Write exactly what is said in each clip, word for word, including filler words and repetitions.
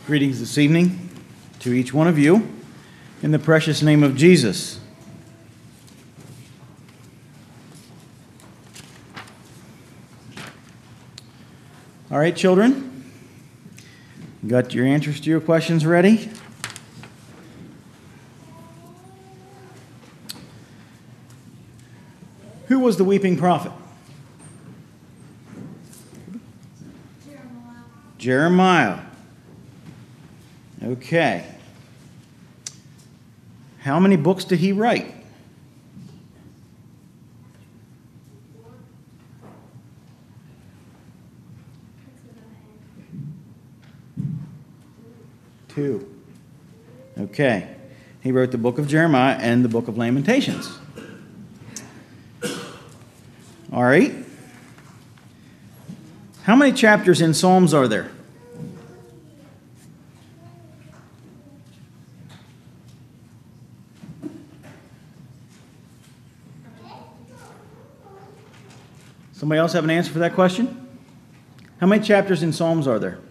Greetings this evening to each one of you in the precious name of Jesus. All right, children, you got your answers to your questions ready? Who was the weeping prophet? Jeremiah. Jeremiah. Okay. How many books did he write? Two. Okay. He wrote the book of Jeremiah and the book of Lamentations. All right. How many chapters in Psalms are there? Somebody else have an answer for that question? How many chapters in Psalms are there?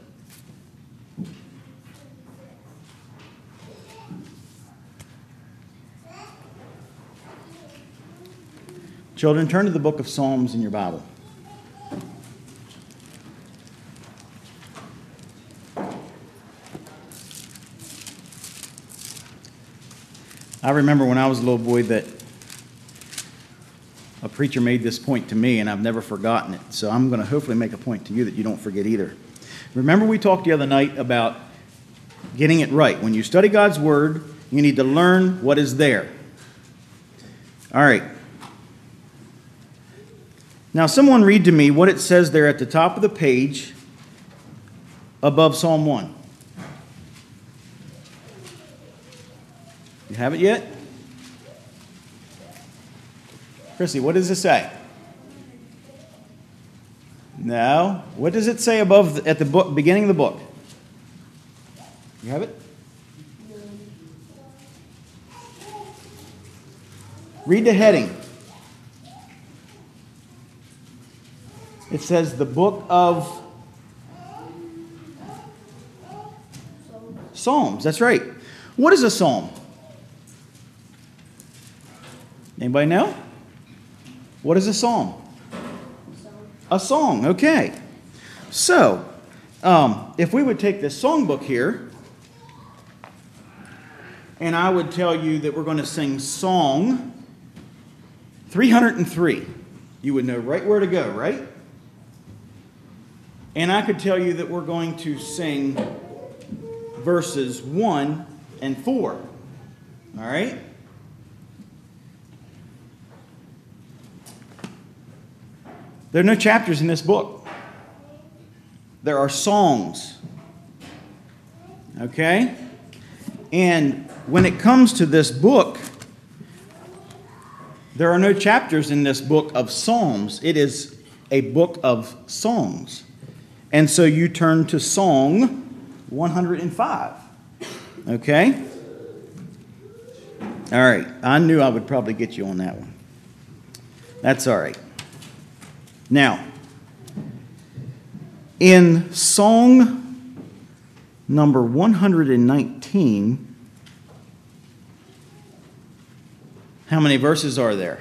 Children, turn to the book of Psalms in your Bible. I remember when I was a little boy that a preacher made this point to me, and I've never forgotten it. So I'm going to hopefully make a point to you that you don't forget either. Remember we talked the other night about getting it right. When you study God's Word, you need to learn what is there. All right. Now, someone read to me what it says there at the top of the page above Psalm one. You have it yet? Chrissy, what does it say? No. What does it say above the, at the book, beginning of the book? You have it? Read the heading. It says the book of Psalms. That's right. What is a psalm? Anybody know? What is a psalm? A song, okay. So, um, if we would take this songbook here, and I would tell you that we're going to sing song three hundred three, you would know right where to go, right? And I could tell you that we're going to sing verses one and four, all right? There are no chapters in this book. There are songs. Okay? And when it comes to this book, there are no chapters in this book of Psalms. It is a book of songs. And so you turn to Song one hundred five. Okay? All right. I knew I would probably get you on that one. That's all right. Now, in song number one hundred nineteen, how many verses are there?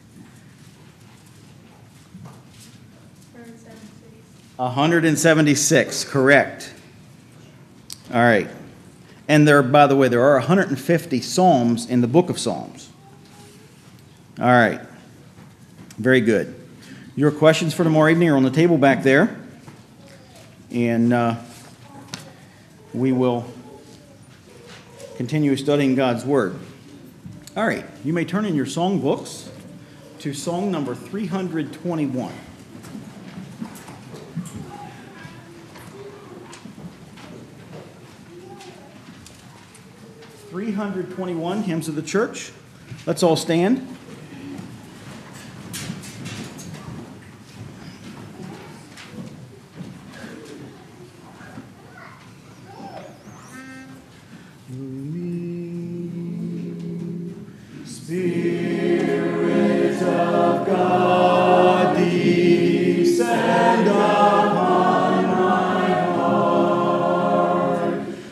one hundred seventy-six, correct. All right. And there, by the way, there are one hundred fifty psalms in the book of Psalms. All right. Very good. Your questions for tomorrow evening are on the table back there. And uh, we will continue studying God's Word. All right. You may turn in your song books to song number three hundred twenty-one. three hundred twenty-one, Hymns of the Church. Let's all stand. Spirit of God, descend upon my heart.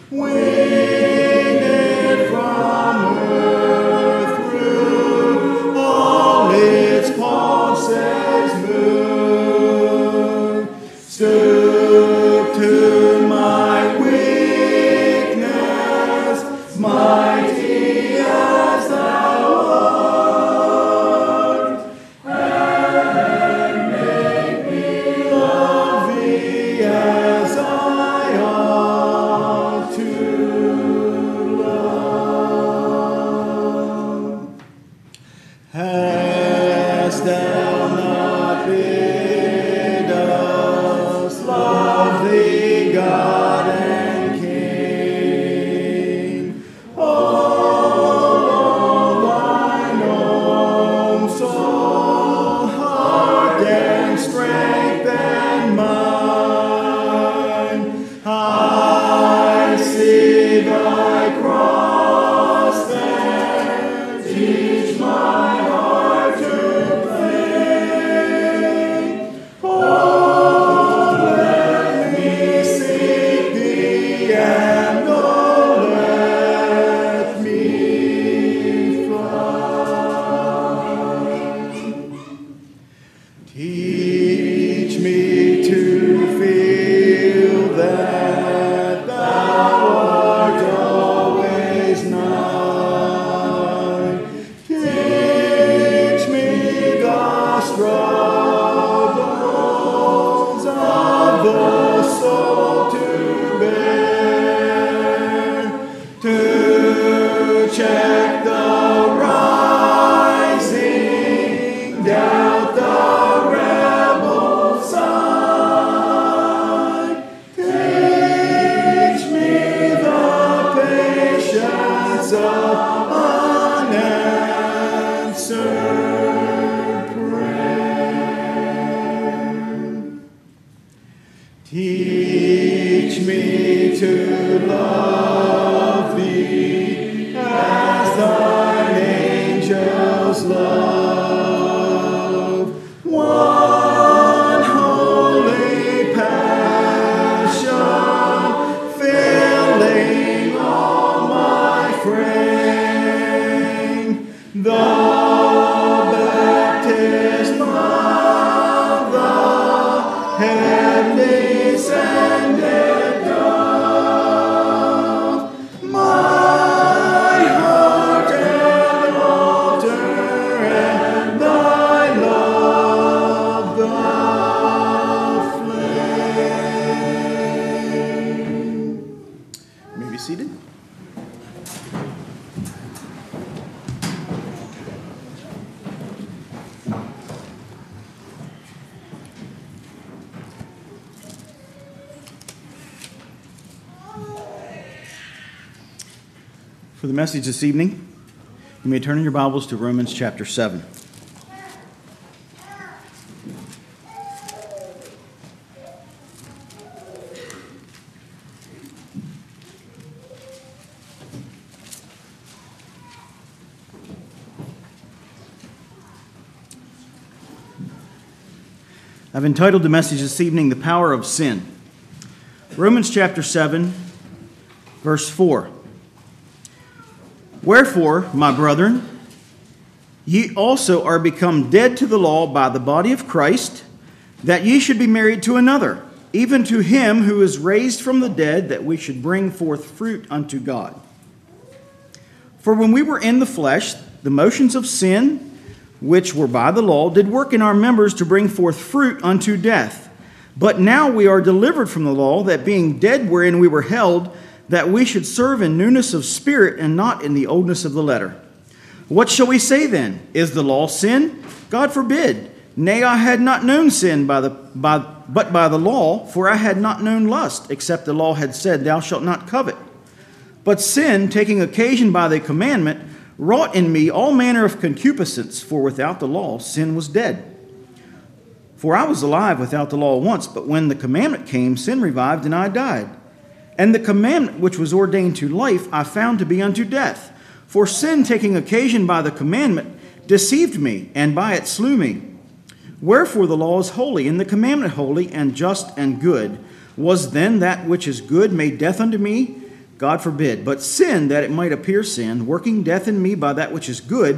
Teach me to love thee as thine angels love. One holy passion filling all my frame. The baptism of the heavenly sended dove, my heart an altar, and thy love the flame. You may be seated. For the message this evening, you may turn in your Bibles to Romans chapter seven. I've entitled the message this evening, The Power of Sin. Romans chapter seven, verse four. Wherefore, my brethren, ye also are become dead to the law by the body of Christ, that ye should be married to another, even to him who is raised from the dead, that we should bring forth fruit unto God. For when we were in the flesh, the motions of sin, which were by the law, did work in our members to bring forth fruit unto death. But now we are delivered from the law, that being dead wherein we were held, that we should serve in newness of spirit and not in the oldness of the letter. What shall we say then? Is the law sin? God forbid. Nay, I had not known sin by the by, but by the law, for I had not known lust, except the law had said, Thou shalt not covet. But sin, taking occasion by the commandment, wrought in me all manner of concupiscence, for without the law sin was dead. For I was alive without the law once, but when the commandment came, sin revived, and I died. And the commandment which was ordained to life I found to be unto death. For sin, taking occasion by the commandment, deceived me, and by it slew me. Wherefore the law is holy, and the commandment holy, and just, and good. Was then that which is good made death unto me? God forbid. But sin, that it might appear sin, working death in me by that which is good,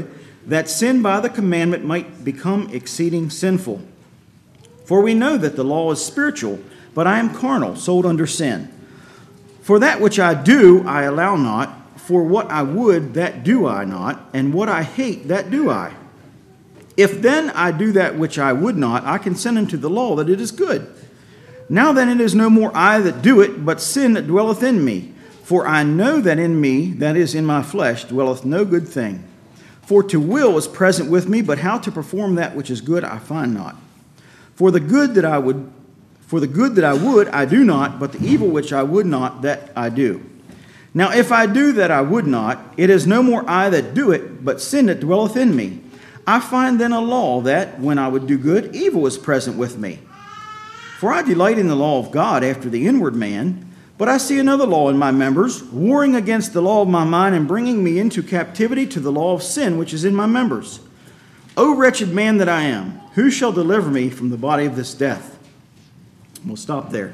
that sin by the commandment might become exceeding sinful. For we know that the law is spiritual, but I am carnal, sold under sin. For that which I do, I allow not. For what I would, that do I not. And what I hate, that do I. If then I do that which I would not, I consent unto the law that it is good. Now then it is no more I that do it, but sin that dwelleth in me. For I know that in me, that is in my flesh, dwelleth no good thing. For to will is present with me, but how to perform that which is good I find not. For the good that I would, for the good that I would, I do not, but the evil which I would not, that I do. Now if I do that I would not, it is no more I that do it, but sin that dwelleth in me. I find then a law that, when I would do good, evil is present with me. For I delight in the law of God after the inward man, but I see another law in my members, warring against the law of my mind and bringing me into captivity to the law of sin which is in my members. O wretched man that I am, who shall deliver me from the body of this death? We'll stop there.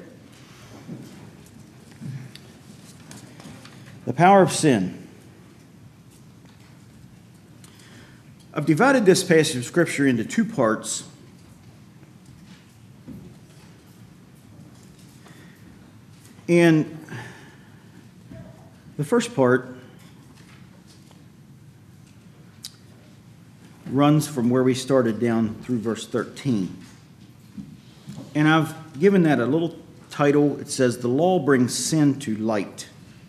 The power of sin. I've divided this passage of Scripture into two parts. And the first part runs from where we started down through verse thirteen. And I've given that a little title. It says, "The law brings sin to light."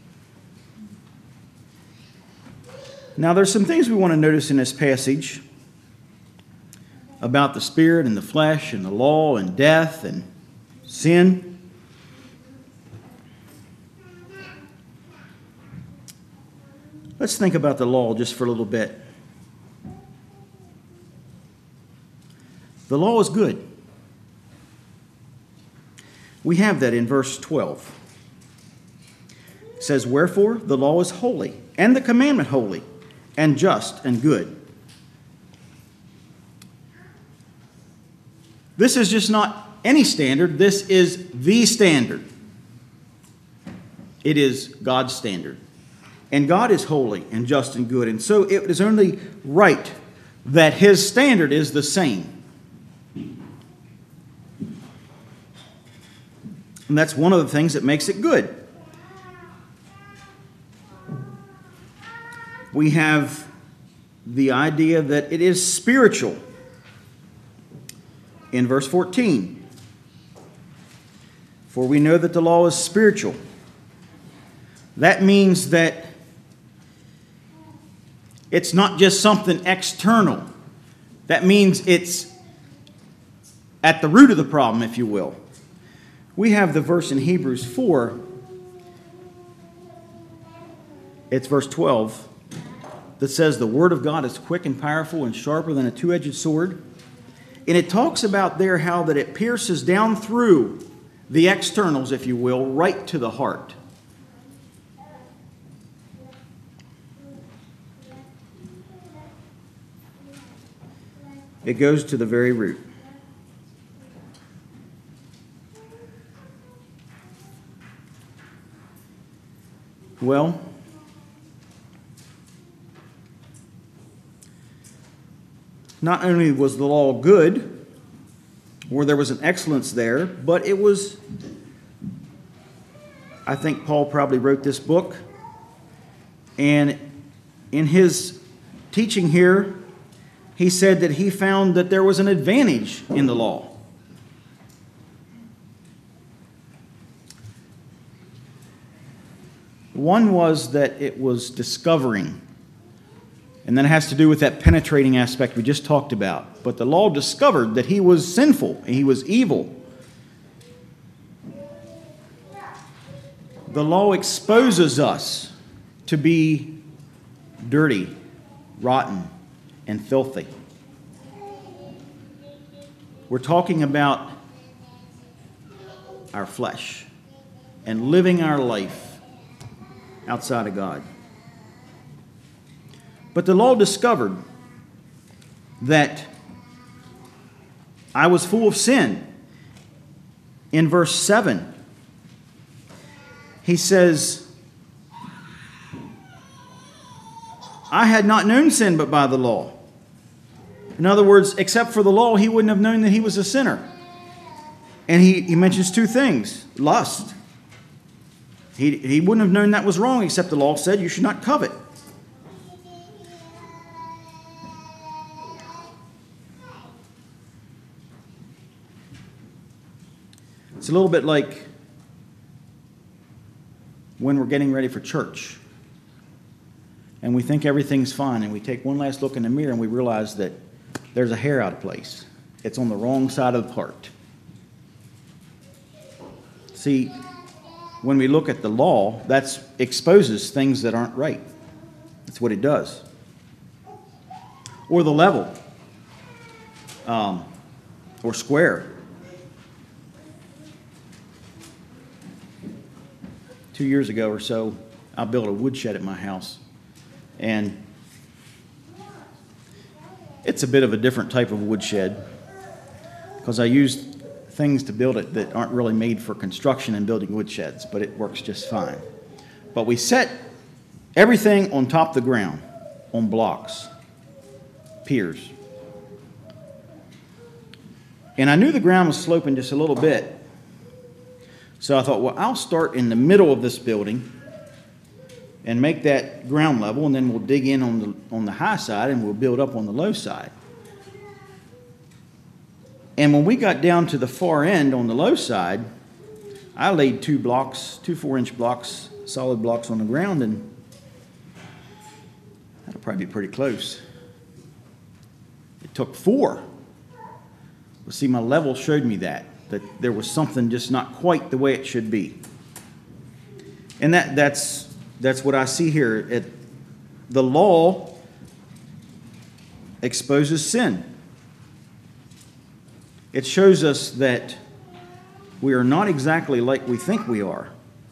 Now, there's some things we want to notice in this passage about the spirit and the flesh and the law and death and sin. Let's think about the law just for a little bit. The law is good. We have that in verse twelve. It says, "Wherefore the law is holy, and the commandment holy, and just and good." This is just not any standard. This is the standard. It is God's standard. And God is holy and just and good. And so it is only right that His standard is the same. And that's one of the things that makes it good. We have the idea that it is spiritual. In verse fourteen, "For we know that the law is spiritual." That means that it's not just something external. That means it's at the root of the problem, if you will. We have the verse in Hebrews four. It's verse twelve that says, "The word of God is quick and powerful and sharper than a two-edged sword." And it talks about there how that it pierces down through the externals, if you will, right to the heart. It goes to the very root. Well, not only was the law good, or there was an excellence there, but it was, I think Paul probably wrote this book, and in his teaching here, he said that he found that there was an advantage in the law. One was that it was discovering. And that has to do with that penetrating aspect we just talked about. But the law discovered that he was sinful and he was evil. The law exposes us to be dirty, rotten, and filthy. We're talking about our flesh and living our life outside of God. But the law discovered that I was full of sin. In verse seven, he says, "I had not known sin but by the law, In other words, except for the law, he wouldn't have known that he was a sinner. And he, he mentions two things. Lust. He, he wouldn't have known that was wrong, except the law said you should not covet. It's a little bit like when we're getting ready for church and we think everything's fine and we take one last look in the mirror and we realize that there's a hair out of place. It's on the wrong side of the part. See, when we look at the law, that exposes things that aren't right. That's what it does. Or the level, um, or square. Two years ago or so, I built a woodshed at my house. And it's a bit of a different type of woodshed because I used things to build it that aren't really made for construction and building woodsheds, but it works just fine. But we set everything on top of the ground, on blocks, piers. And I knew the ground was sloping just a little bit. So I thought, well, I'll start in the middle of this building and make that ground level, and then we'll dig in on the, on the high side and we'll build up on the low side. And when we got down to the far end on the low side, I laid two blocks, two four-inch blocks, solid blocks on the ground, and that'll probably be pretty close. It took four. Well, see, my level showed me that. that there was something just not quite the way it should be. And that, that's, that's what I see here. It, the law exposes sin. It shows us that we are not exactly like we think we are.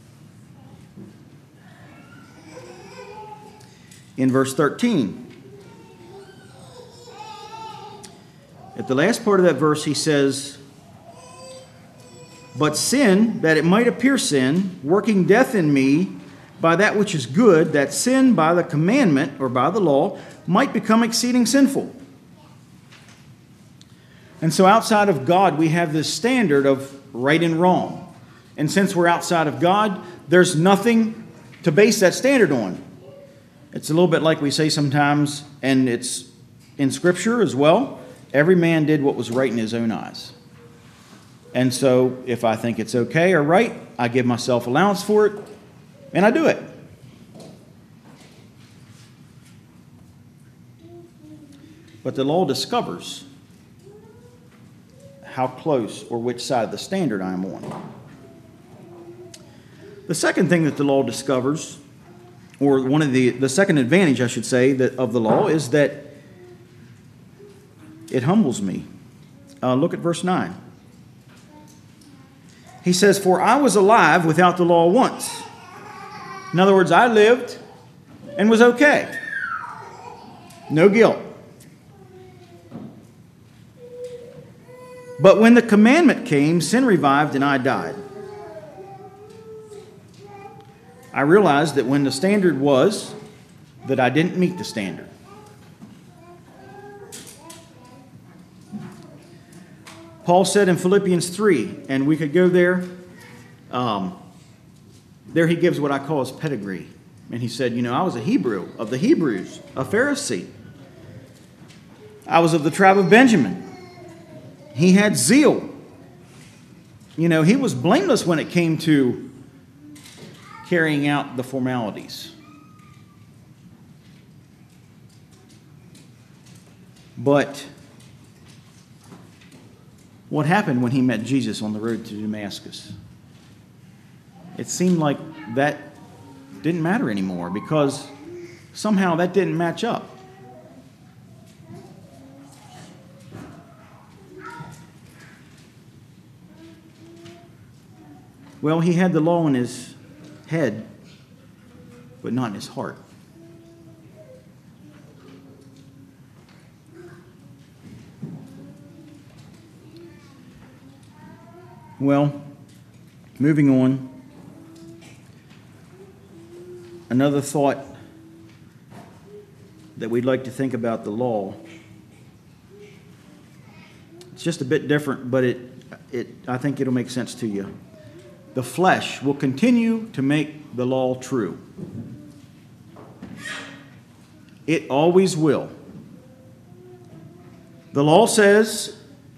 In verse thirteen, at the last part of that verse, he says, "But sin, that it might appear sin, working death in me by that which is good, that sin by the commandment, or by the law, might become exceeding sinful." And so outside of God, we have this standard of right and wrong. And since we're outside of God, there's nothing to base that standard on. It's a little bit like we say sometimes, and it's in Scripture as well, every man did what was right in his own eyes. And so if I think it's okay or right, I give myself allowance for it, and I do it. But the law discovers how close or which side of the standard I'm on. The second thing that the law discovers, or one of the, the second advantage, I should say, that of the law is that it humbles me. Uh, look at verse nine. He says, "For I was alive without the law once." In other words, I lived and was okay. No guilt. "But when the commandment came, sin revived and I died." I realized that when the standard was, that I didn't meet the standard. Paul said in Philippians three, and we could go there, um, there he gives what I call his pedigree. And he said, you know, I was a Hebrew of the Hebrews, a Pharisee. I was of the tribe of Benjamin. He had zeal. You know, he was blameless when it came to carrying out the formalities. But what happened when he met Jesus on the road to Damascus? It seemed like that didn't matter anymore because somehow that didn't match up. Well, he had the law in his head, but not in his heart. Well, moving on. Another thought that we'd like to think about the law It's just a bit different, but it, it, I think it'll make sense to you. The flesh will continue to make the law true. It always will. The law says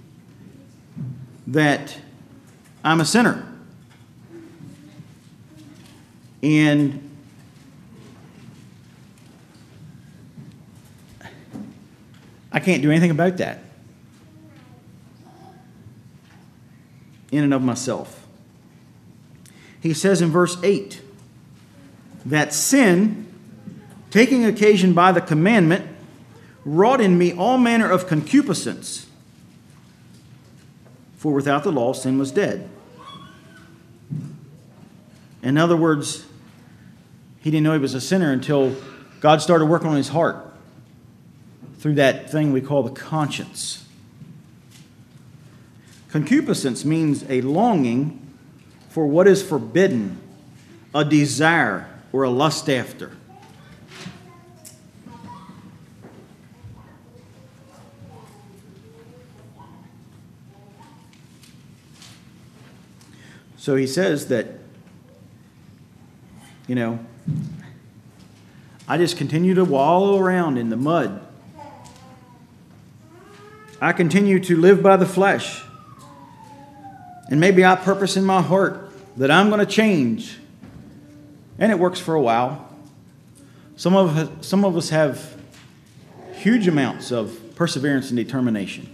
that I'm a sinner. And I can't do anything about that in and of myself. He says in verse eight that sin, taking occasion by the commandment, wrought in me all manner of concupiscence. For without the law, sin was dead. In other words, he didn't know he was a sinner until God started working on his heart through that thing we call the conscience. Concupiscence means a longing for what is forbidden, a desire or a lust after. So he says that, you know, I just continue to wallow around in the mud. I continue to live by the flesh. And maybe I purpose in my heart that I'm going to change. And it works for a while. Some of us, some of us have huge amounts of perseverance and determination.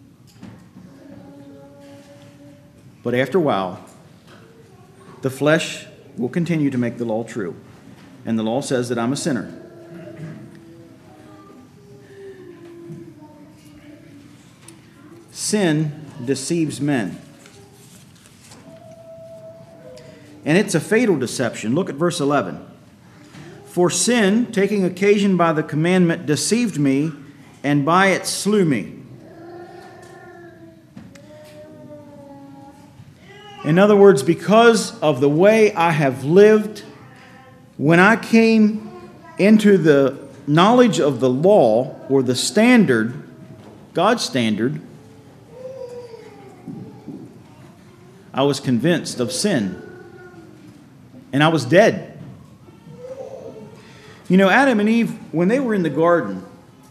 But after a while, the flesh will continue to make the law true. And the law says that I'm a sinner. Sin deceives men. And it's a fatal deception. Look at verse eleven. For sin, taking occasion by the commandment, deceived me, and by it slew me. In other words, because of the way I have lived, when I came into the knowledge of the law, or the standard, God's standard, I was convinced of sin. And I was dead. You know, Adam and Eve, when they were in the garden,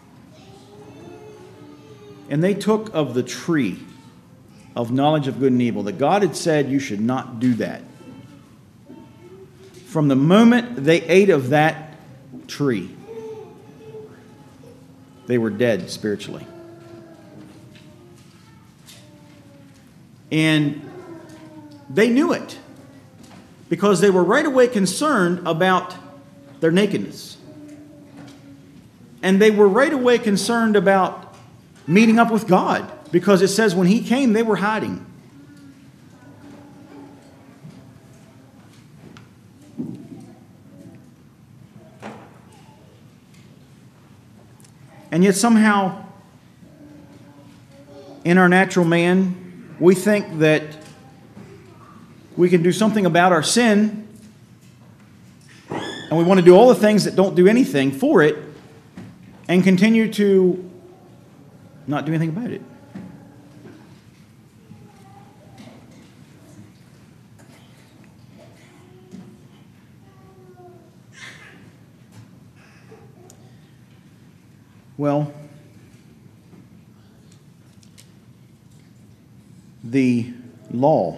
and they took of the tree of knowledge of good and evil, that God had said you should not do that. From the moment they ate of that tree, they were dead spiritually. And they knew it because they were right away concerned about their nakedness. And they were right away concerned about meeting up with God, because it says when He came, they were hiding. And yet somehow, in our natural man, we think that we can do something about our sin, and we want to do all the things that don't do anything for it, and continue to not do anything about it. Well, the law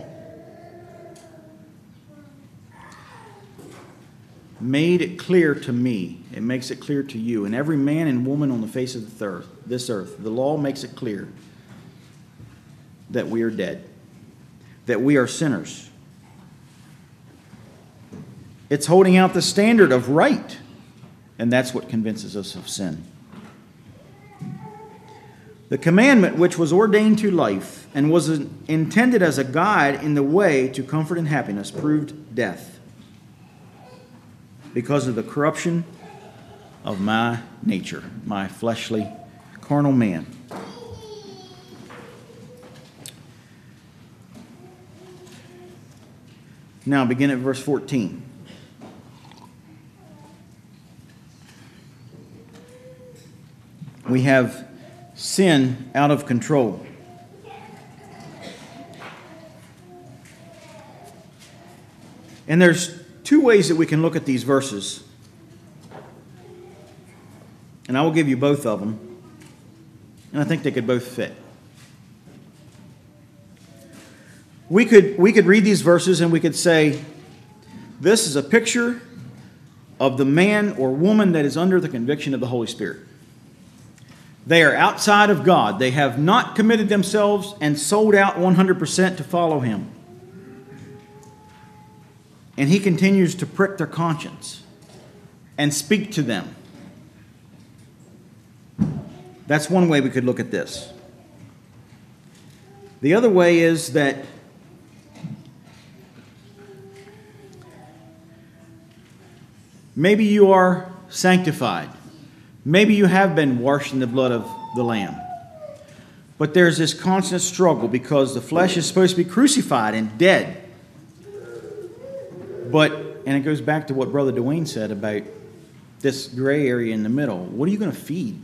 made it clear to me, it makes it clear to you, and every man and woman on the face of the earth, this earth, the law makes it clear that we are dead, that we are sinners. It's holding out the standard of right, and that's what convinces us of sin. The commandment, which was ordained to life and was intended as a guide in the way to comfort and happiness, proved death because of the corruption of my nature, my fleshly, carnal man. Now begin at verse fourteen. We have sin out of control. And there's two ways that we can look at these verses. And I will give you both of them. And I think they could both fit. We could, we could read these verses and we could say, this is a picture of the man or woman that is under the conviction of the Holy Spirit. They are outside of God. They have not committed themselves and sold out one hundred percent to follow Him. And He continues to prick their conscience and speak to them. That's one way we could look at this. The other way is that maybe you are sanctified. Maybe you have been washed in the blood of the Lamb. But there's this constant struggle because the flesh is supposed to be crucified and dead. But, and it goes back to what Brother Dwayne said about this gray area in the middle. What are you going to feed?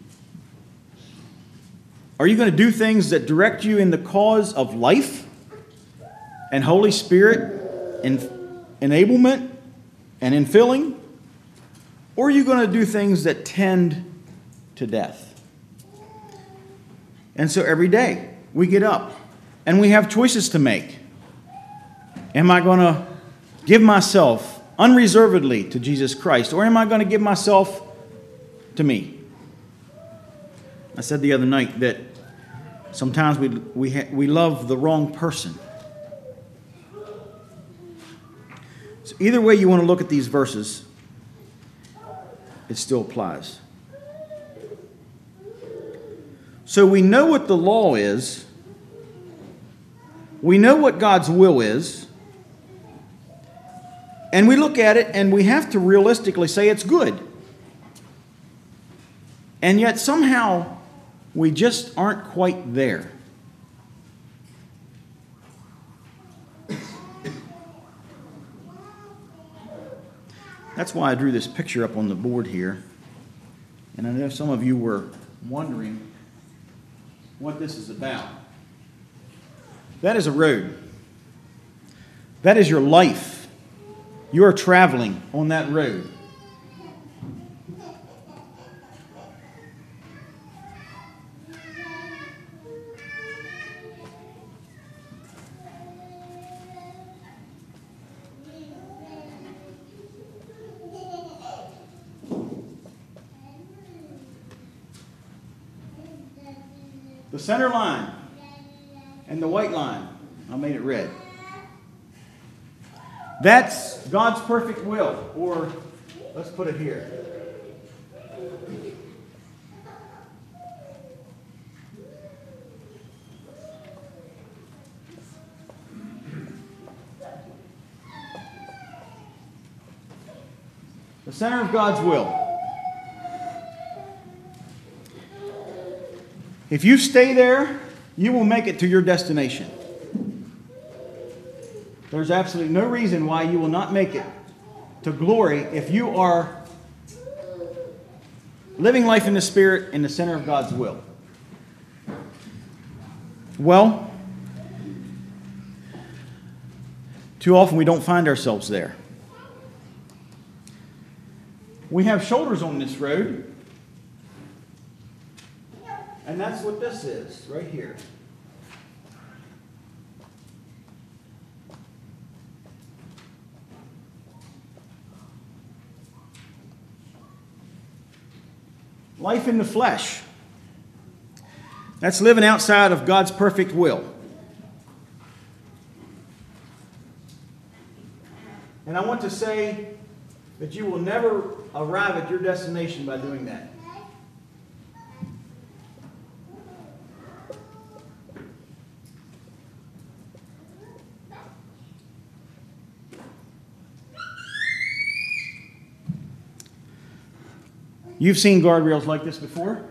Are you going to do things that direct you in the cause of life and Holy Spirit and enablement and infilling? Or are you going to do things that tend to death? And so every day we get up and we have choices to make. Am I going to give myself unreservedly to Jesus Christ, or am I going to give myself to me? I said the other night that sometimes we we ha- we love the wrong person. So either way you want to look at these verses, it still applies. So we know what the law is. We know what God's will is. And we look at it and we have to realistically say it's good. And yet somehow we just aren't quite there. That's why I drew this picture up on the board here. And I know some of you were wondering what this is about. That is a road. That is your life. You are traveling on that road. The center line and the white line, I made it red. That's God's perfect will, or let's put it here. The center of God's will. If you stay there, you will make it to your destination. There's absolutely no reason why you will not make it to glory if you are living life in the Spirit in the center of God's will. Well, too often we don't find ourselves there. We have shoulders on this road. And that's what this is, right here. Life in the flesh. That's living outside of God's perfect will. And I want to say that you will never arrive at your destination by doing that. You've seen guardrails like this before.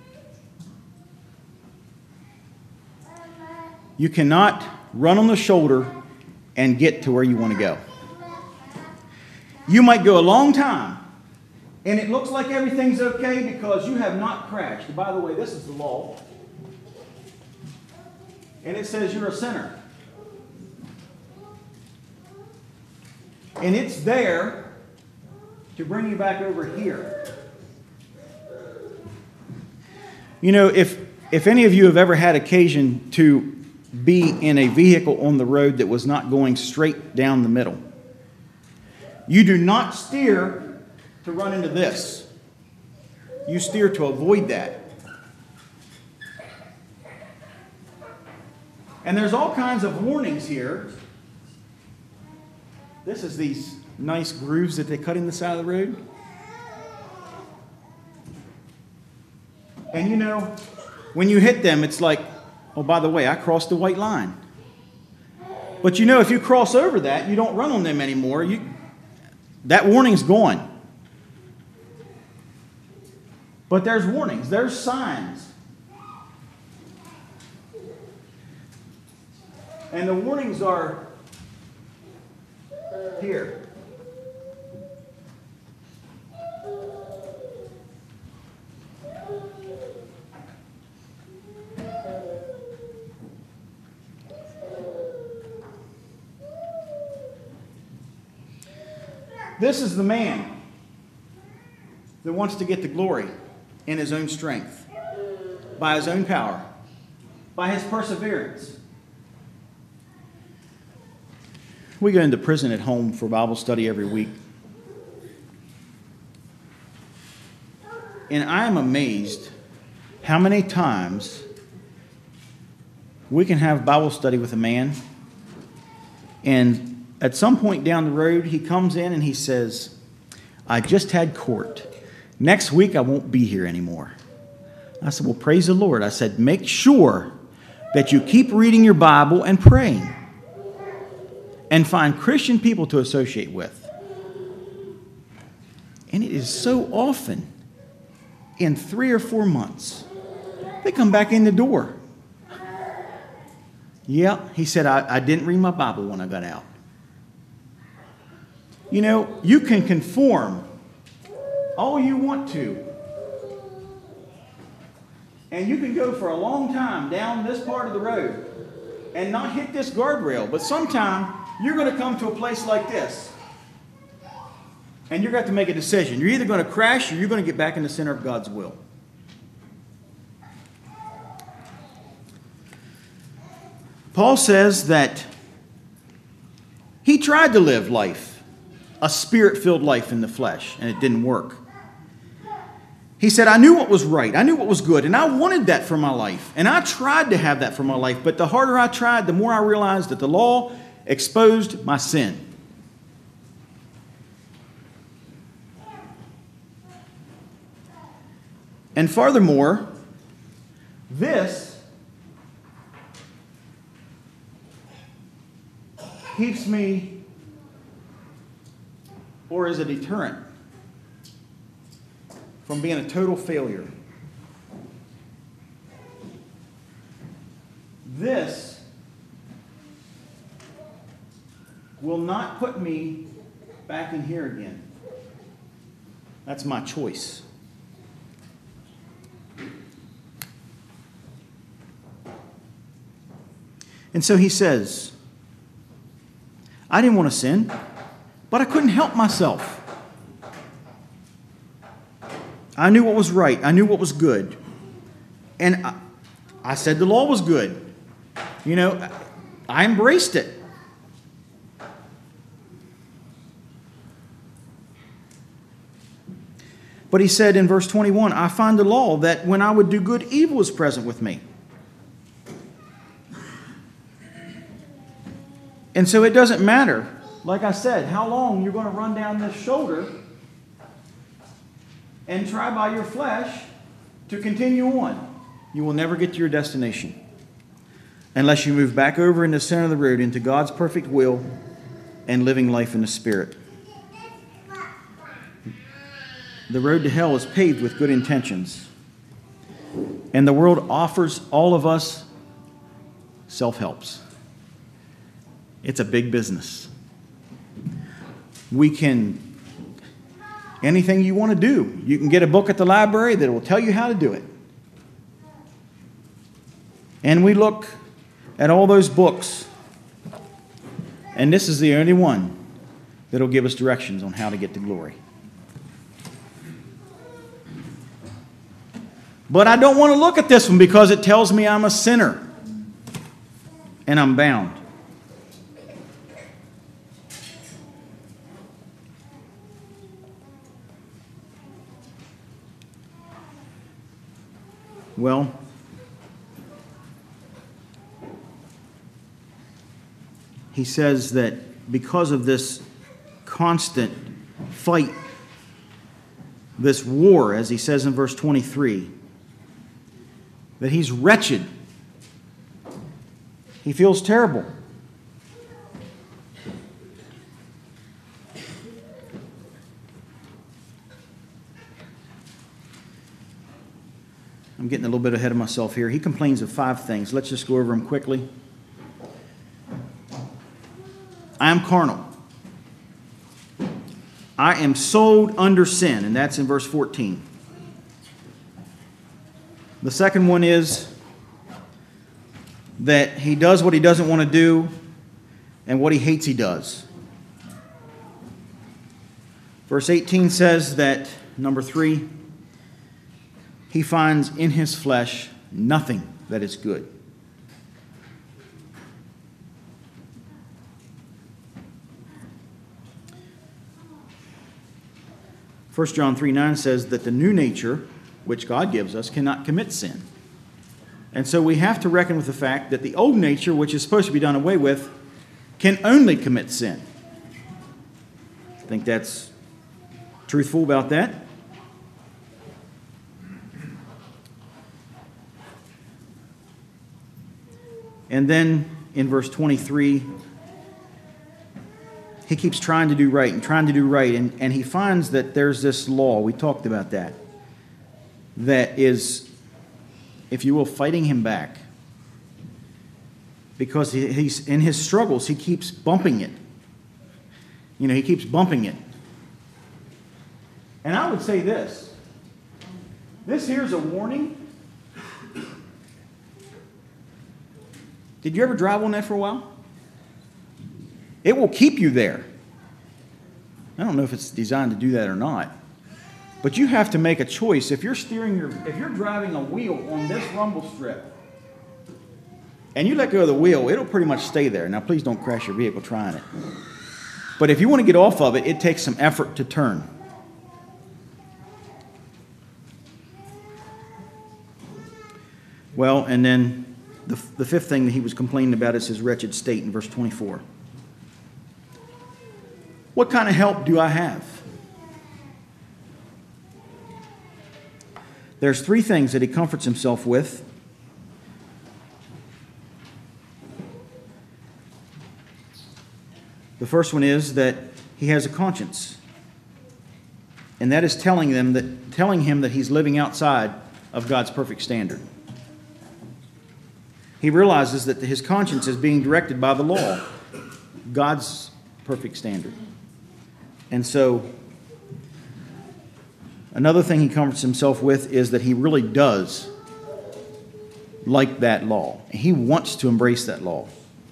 You cannot run on the shoulder and get to where you want to go. You might go a long time, and it looks like everything's okay because you have not crashed. By the way, this is the law. And it says you're a sinner. And it's there to bring you back over here. You know, if, if any of you have ever had occasion to be in a vehicle on the road that was not going straight down the middle, you do not steer to run into this. You steer to avoid that. And there's all kinds of warnings here. This is these nice grooves that they cut in the side of the road. And you know, when you hit them, it's like, oh, by the way, I crossed the white line. But you know, if you cross over that, you don't run on them anymore. You, that warning's gone. But there's warnings, there's signs. And the warnings are here. This is the man that wants to get the glory in his own strength, by his own power, by his perseverance. We go into prison at home for Bible study every week. And I am amazed how many times we can have Bible study with a man, and at some point down the road, he comes in and he says, I just had court. Next week, I won't be here anymore. I said, well, praise the Lord. I said, make sure that you keep reading your Bible and praying, and find Christian people to associate with. And it is so often, in three or four months, they come back in the door. Yeah, he said, I, I didn't read my Bible when I got out. You know, you can conform all you want to. And you can go for a long time down this part of the road and not hit this guardrail. But sometime you're going to come to a place like this. And you're going to have to make a decision. You're either going to crash or you're going to get back in the center of God's will. Paul says that he tried to live life, a spirit-filled life in the flesh, and it didn't work. He said, I knew what was right. I knew what was good, and I wanted that for my life. And I tried to have that for my life, but the harder I tried, the more I realized that the law exposed my sin. And furthermore, this keeps me, or is a deterrent from being a total failure. This will not put me back in here again. That's my choice. And so he says, I didn't want to sin, but I couldn't help myself. I knew what was right. I knew what was good. And I, I said the law was good. You know, I embraced it. But he said in verse twenty-one, I find the law that when I would do good, evil is present with me. And so it doesn't matter, like I said, how long you're going to run down this shoulder and try by your flesh to continue on. You will never get to your destination unless you move back over in the center of the road into God's perfect will and living life in the Spirit. The road to hell is paved with good intentions. And the world offers all of us self-helps. It's a big business. We can, anything you want to do, you can get a book at the library that will tell you how to do it. And we look at all those books, and this is the only one that'll give us directions on how to get to glory. But I don't want to look at this one because it tells me I'm a sinner and I'm bound. Well, he says that because of this constant fight, this war, as he says in verse twenty-three, that he's wretched. He feels terrible. I'm getting a little bit ahead of myself here. He complains of five things. Let's just go over them quickly. I am carnal. I am sold under sin, and that's in verse fourteen. The second one is that he does what he doesn't want to do, and what he hates he does. Verse eighteen says that, number three, he finds in his flesh nothing that is good. First John three nine says that the new nature, which God gives us, cannot commit sin. And so we have to reckon with the fact that the old nature, which is supposed to be done away with, can only commit sin. I think that's truthful about that. And then in verse twenty-three, he keeps trying to do right and trying to do right. And, and he finds that there's this law, we talked about that, that is, if you will, fighting him back. Because he, he's in his struggles, he keeps bumping it. You know, he keeps bumping it. And I would say this. This here's a warning. Did you ever drive on that for a while? It will keep you there. I don't know if it's designed to do that or not. But you have to make a choice. If you're steering your, if you're driving a wheel on this rumble strip, and you let go of the wheel, it'll pretty much stay there. Now, please don't crash your vehicle trying it. But if you want to get off of it, it takes some effort to turn. Well, and then the, the fifth thing that he was complaining about is his wretched state in verse twenty-four. What kind of help do I have? There's three things that he comforts himself with. The first one is that he has a conscience. And that is telling them that telling him that he's living outside of God's perfect standard. He realizes that his conscience is being directed by the law, God's perfect standard. And so, another thing he comforts himself with is that he really does like that law. He wants to embrace that law.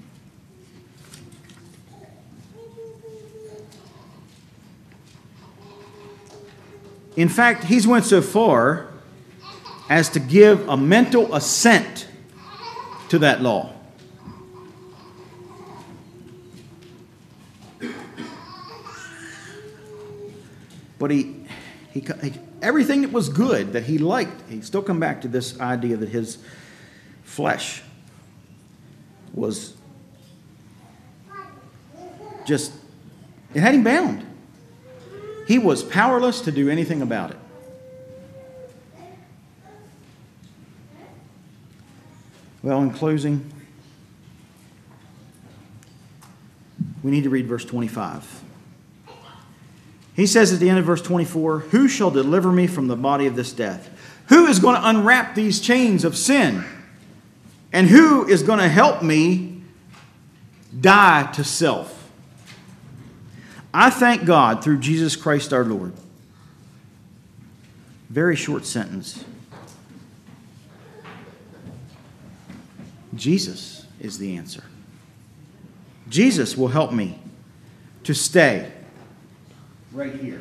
In fact, he's went so far as to give a mental assent to that law. But he, he, he, everything that was good, that he liked, he still come back to this idea that his flesh was just, it had him bound. He was powerless to do anything about it. Well, in closing, we need to read verse twenty-five. He says at the end of verse twenty-four, "Who shall deliver me from the body of this death?" Who is going to unwrap these chains of sin? And who is going to help me die to self? I thank God through Jesus Christ our Lord. Very short sentence. Jesus is the answer. Jesus will help me to stay right here.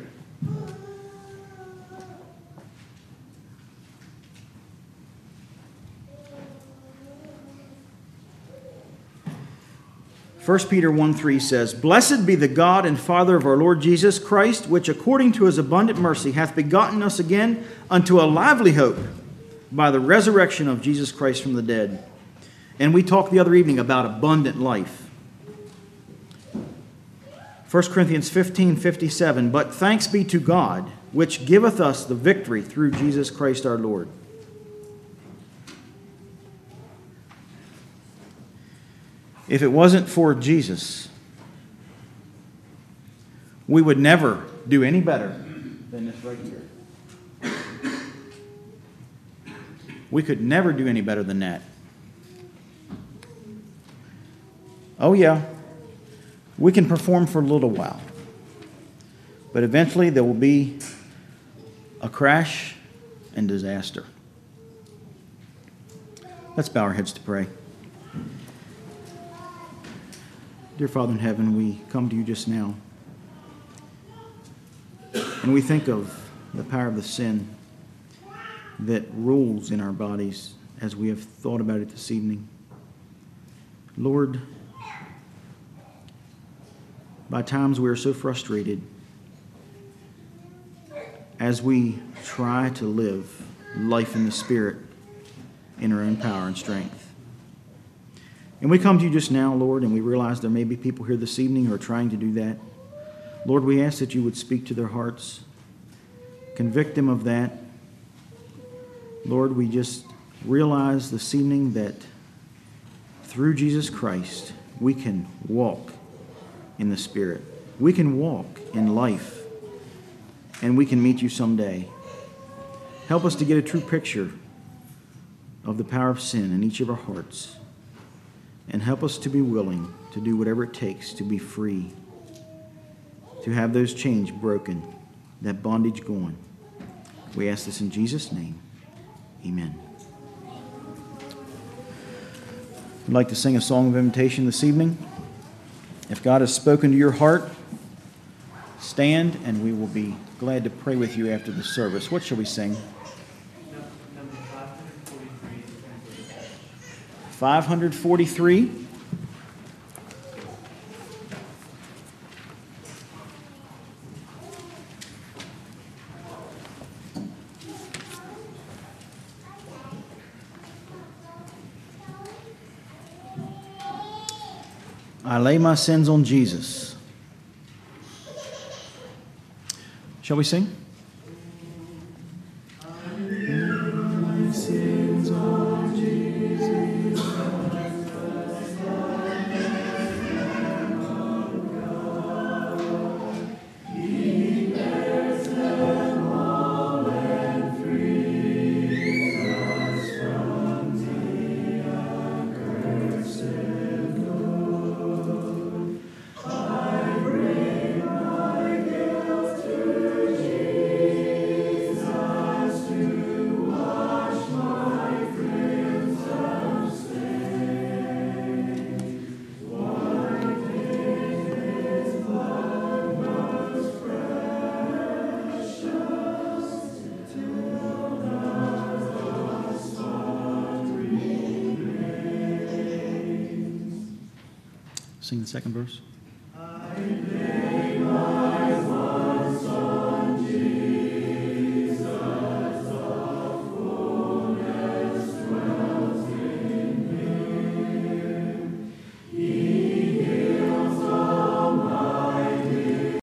First Peter one three says, Blessed be the God and Father of our Lord Jesus Christ, which according to his abundant mercy hath begotten us again unto a lively hope by the resurrection of Jesus Christ from the dead. And we talked the other evening about abundant life. First Corinthians fifteen fifty-seven, But thanks be to God, which giveth us the victory through Jesus Christ our Lord. If it wasn't for Jesus, we would never do any better than this right here. We could never do any better than that. Oh yeah, we can perform for a little while, but eventually there will be a crash and disaster. Let's bow our heads to pray. Dear Father in heaven, we come to you just now, and we think of the power of the sin that rules in our bodies as we have thought about it this evening. Lord, by times we are so frustrated as we try to live life in the Spirit in our own power and strength. And we come to you just now, Lord, and we realize there may be people here this evening who are trying to do that. Lord, we ask that you would speak to their hearts, convict them of that. Lord, we just realize this evening that through Jesus Christ, we can walk in the Spirit. We can walk in life, and we can meet you someday. Help us to get a true picture of the power of sin in each of our hearts. And help us to be willing to do whatever it takes to be free, to have those chains broken, that bondage gone. We ask this in Jesus' name. Amen. I'd like to sing a song of invitation this evening. If God has spoken to your heart, stand and we will be glad to pray with you after the service. What shall we sing? five forty-three. I lay my sins on Jesus. Shall we sing? Sing the second verse.